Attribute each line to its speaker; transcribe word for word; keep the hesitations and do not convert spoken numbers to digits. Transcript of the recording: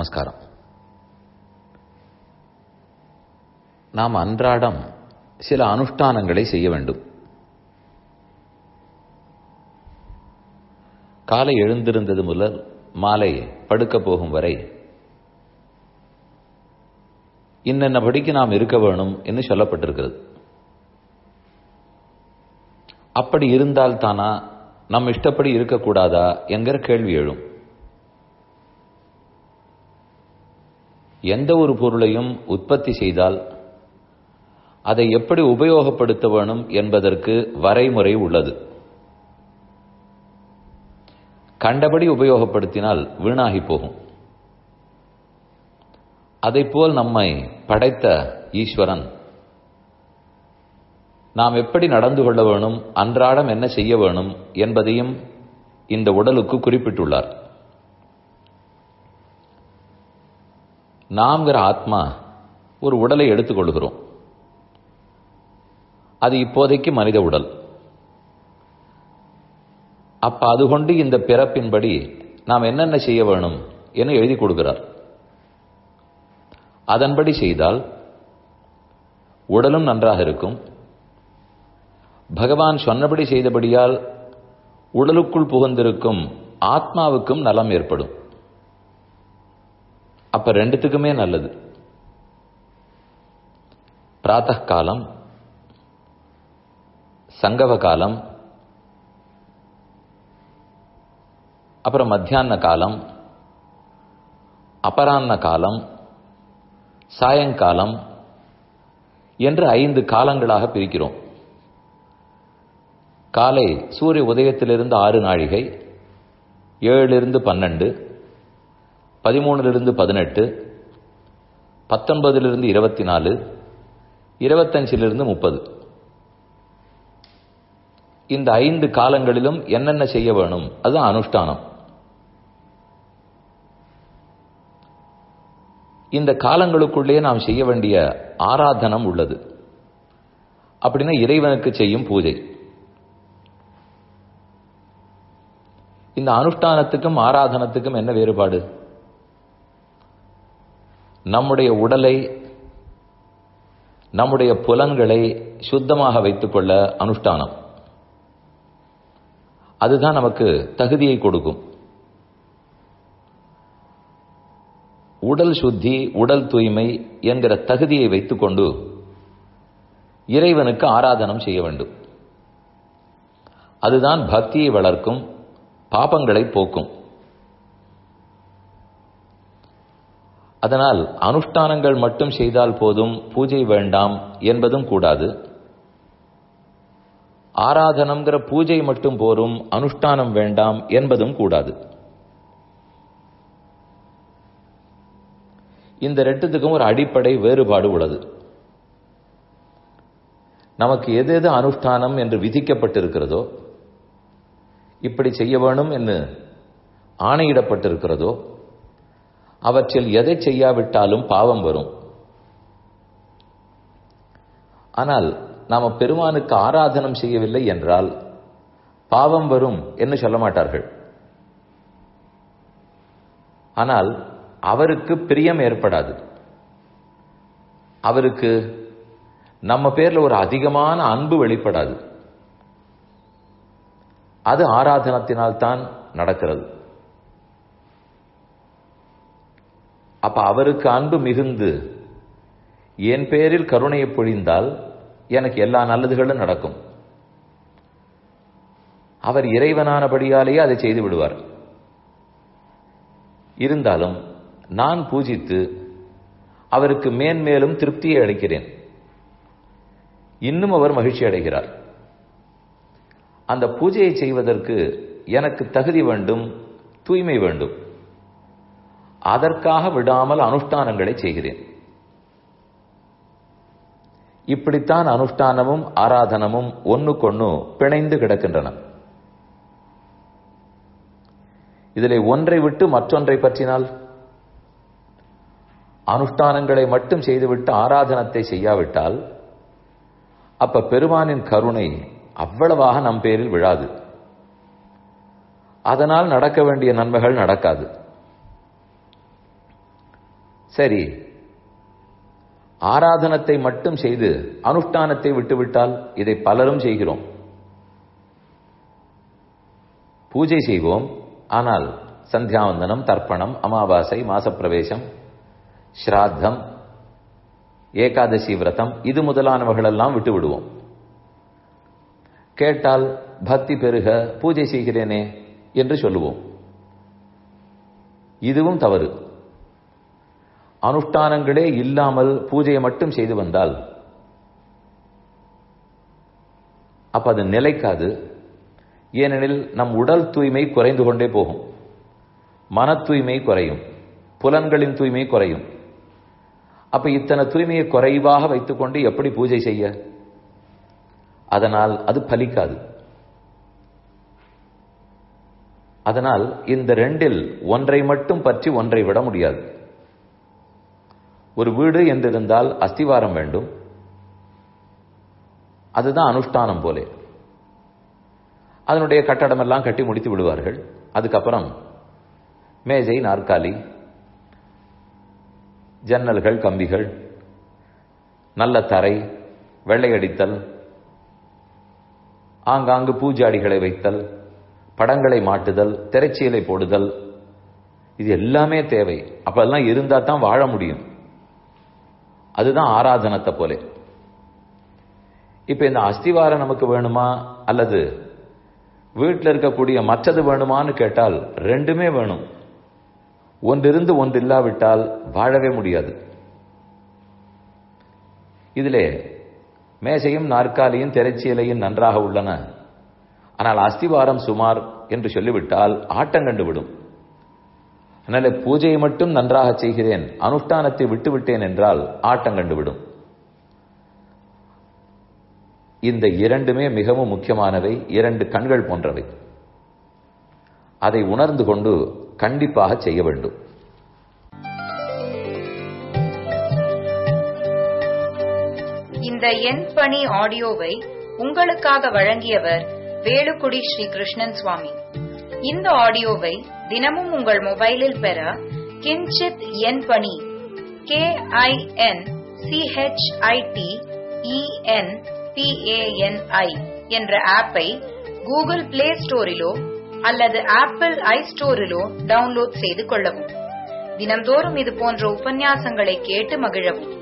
Speaker 1: நமஸ்காரம். நாம் அன்றாடம் சில அனுஷ்டானங்களை செய்ய வேண்டும். காலை எழுந்திருந்தது முதல் மாலை படுக்க போகும் வரை இன்னென்ன படிக்கு நாம் இருக்க வேணும் என்று சொல்லப்பட்டிருக்கிறது. அப்படி இருந்தால் தானா நம் இஷ்டப்படி இருக்கக்கூடாதா என்கிற கேள்வி எழும். எந்த ஒரு பொருளையும் உற்பத்தி செய்தால் அதை எப்படி உபயோகப்படுத்த வேணும் என்பதற்கு வரைமுறை உள்ளது. கண்டபடி உபயோகப்படுத்தினால் வீணாகி போகும். அதைப்போல் நம்மை படைத்த ஈஸ்வரன் நாம் எப்படி நடந்து கொள்ள வேணும், அன்றாடம் என்ன செய்ய வேணும் என்பதையும் இந்த உடலுக்கு குறிப்பிட்டுள்ளார். நாம்கிற ஆத்மா ஒரு உடலை எடுத்துக்கொள்கிறோம். அது இப்போதைக்கு மனித உடல். அப்ப அது கொண்டு இந்த பிறப்பின்படி நாம் என்னென்ன செய்ய வேணும் என எழுதி கொடுக்கிறார். அதன்படி செய்தால் உடலும் நன்றாக இருக்கும். பகவான் சொன்னபடி செய்தபடியால் உடலுக்குள் புகுந்திருக்கும் ஆத்மாவுக்கும் நலம் ஏற்படும். அப்ப ரெண்டுத்துக்குமே நல்லது. பிராத்தः காலம், சங்கவ காலம், அப்புறம் மத்தியான காலம், அபராண்ண காலம், சாயங்காலம் என்று ஐந்து காலங்களாக பிரிக்கிறோம். காலை சூரிய உதயத்திலிருந்து ஆறு நாழிகை, ஏழிலிருந்து பன்னெண்டு, பதிமூணிலிருந்து பதினெட்டு, பத்தொன்பதிலிருந்து இருபத்தி நாலு, இருபத்தஞ்சிலிருந்து முப்பது. இந்த ஐந்து காலங்களிலும் என்னென்ன செய்ய வேணும் அது அனுஷ்டானம். இந்த காலங்களுக்குள்ளே நாம் செய்ய வேண்டிய ஆராதனம் உள்ளது. அப்படின்னா இறைவனுக்கு செய்யும் பூஜை. இந்த அனுஷ்டானத்துக்கும் ஆராதனத்துக்கும் என்ன வேறுபாடு? நம்முடைய உடலை, நம்முடைய புலன்களை சுத்தமாக வைத்துக் கொள்ள அனுஷ்டானம். அதுதான் நமக்கு தகுதியை கொடுக்கும். உடல் சுத்தி, உடல் தூய்மை என்கிற தகுதியை வைத்துக்கொண்டு இறைவனுக்கு ஆராதனம் செய்ய வேண்டும். அதுதான் பக்தியை வளர்க்கும், பாபங்களை போக்கும். அதனால் அனுஷ்டானங்கள் மட்டும் செய்தால் போதும், பூஜை வேண்டாம் என்பதும் கூடாது. ஆராதனம்ங்கிற பூஜை மட்டும் போரும், அனுஷ்டானம் வேண்டாம் என்பதும் கூடாது. இந்த ரெண்டுத்துக்கும் ஒரு அடிப்படை வேறுபாடு உள்ளது. நமக்கு எது எது அனுஷ்டானம் என்று விதிக்கப்பட்டிருக்கிறதோ, இப்படி செய்ய வேணும் என்று ஆணையிடப்பட்டிருக்கிறதோ, அவற்றில் எதை செய்யாவிட்டாலும் பாவம் வரும். ஆனால் நாம பெருமானுக்கு ஆராதனம் செய்யவில்லை என்றால் பாவம் வரும் என்று சொல்ல மாட்டார்கள். ஆனால் அவருக்கு பிரியம் ஏற்படாது. அவருக்கு நம்ம பேர்ல ஒரு அதிகமான அன்பு வெளிப்படாது. அது ஆராதனத்தினால் தான் நடக்கிறது. அப்ப அவருக்கு அன்பு மிகுந்து என் பேரில் கருணையை பொழிந்தால் எனக்கு எல்லா நல்லதுகளும் நடக்கும். அவர் இறைவனானபடியாலேயே அதை செய்து விடுவார். இருந்தாலும் நான் பூஜித்து அவருக்கு மேன்மேலும் திருப்தியை அளிக்கிறேன். இன்னும் அவர் மகிழ்ச்சி அடைகிறார். அந்த பூஜையை செய்வதற்கு எனக்கு தகுதி வேண்டும், தூய்மை வேண்டும். அதற்காக விடாமல் அனுஷ்டானங்களை செய்கிறேன். இப்படித்தான் அனுஷ்டானமும் ஆராதனமும் ஒன்னுக்கொன்னு பிணைந்து கிடக்கின்றன. இதிலே ஒன்றை விட்டு மற்றொன்றை பற்றினால், அனுஷ்டானங்களை மட்டும் செய்துவிட்டு ஆராதனத்தை செய்யாவிட்டால் அப்ப பெருமானின் கருணை அவ்வளவாக நம் பேரில் விழாது. அதனால் நடக்க வேண்டிய நன்மைகள் நடக்காது. சரி, ஆராதனத்தை மட்டும் செய்து அனுஷ்டானத்தை விட்டுவிட்டால், இதை பலரும் செய்கிறோம். பூஜை செய்வோம், ஆனால் சந்தியாவந்தனம், தர்ப்பணம், அமாவாசை, மாசப்பிரவேசம், ஸ்ராத்தம், ஏகாதசி விரதம், இது முதலானவர்களெல்லாம் விட்டு விடுவோம். கேட்டால் பக்தி பெருக பூஜை செய்கிறேனே என்று சொல்லுவோம். இதுவும் தவறு. அனுஷ்டானங்களே இல்லாமல் பூஜையை மட்டும் செய்து வந்தால் அப்ப அது நிலைக்காது. ஏனெனில் நம் உடல் தூய்மை குறைந்து கொண்டே போகும், மன தூய்மை குறையும், புலன்களின் தூய்மை குறையும். அப்ப இத்தனை தூய்மையை குறைவாக வைத்துக்கொண்டு எப்படி பூஜை செய்ய? அதனால் அது பலிக்காது. அதனால் இந்த ரெண்டில் ஒன்றை மட்டும் பற்றி ஒன்றை விட முடியாது. ஒரு வீடு என்றிருந்தால் அஸ்திவாரம் வேண்டும், அதுதான் அனுஷ்டானம் போலே. அதனுடைய கட்டடம் எல்லாம் கட்டி முடித்து விடுவார்கள். அதுக்கப்புறம் மேஜை, நாற்காலி, ஜன்னல்கள், கம்பிகள், நல்ல தரை, வெள்ளையடித்தல், ஆங்காங்கு பூஜாடிகளை வைத்தல், படங்களை மாட்டுதல், திரைச்சீலை போடுதல், இது எல்லாமே தேவை. அப்பெல்லாம் இருந்தா தான் வாழ முடியும். அதுதான் ஆராதனத்தை போலே. இப்ப இந்த அஸ்திவாரம் நமக்கு வேணுமா அல்லது வீட்டில் இருக்கக்கூடிய மற்றது வேணுமான்னு கேட்டால் ரெண்டுமே வேணும். ஒன்றிருந்து ஒன்று இல்லாவிட்டால் வாழவே முடியாது. இதிலே மேசையும் நாற்காலியும் திரைச்சீலையும் நன்றாக உள்ளன, ஆனால் அஸ்திவாரம் சுமார் என்று சொல்லிவிட்டால் ஆட்டம் கண்டுவிடும். அதனால பூஜையை மட்டும் நன்றாக செய்கிறேன், அனுஷ்டானத்தை விட்டுவிட்டேன் என்றால் ஆட்டம் கண்டுவிடும். இந்த இரண்டுமே மிகவும் முக்கியமானவை, இரண்டு கண்கள் போன்றவை. அதை உணர்ந்து கொண்டு கண்டிப்பாக செய்ய வேண்டும்.
Speaker 2: இந்த என் பணி ஆடியோவை உங்களுக்காக வழங்கியவர் வேலுக்குடி ஸ்ரீ கிருஷ்ணன் சுவாமி. இந்த ஆடியோவை தினமும் உங்கள் மொபைலில் பெற கிஞ்சித் என் பணி கே ஐ என் சிஹெச்ஐடி இஎன் பிஏஎன்ஐ என்ற ஆப்பை கூகுள் பிளே ஸ்டோரிலோ அல்லது ஆப்பிள் ஐ ஸ்டோரிலோ டவுன்லோட் செய்து கொள்ளவும். தினம்தோறும் இது போன்ற உபன்யாசங்களை கேட்டு மகிழவும்.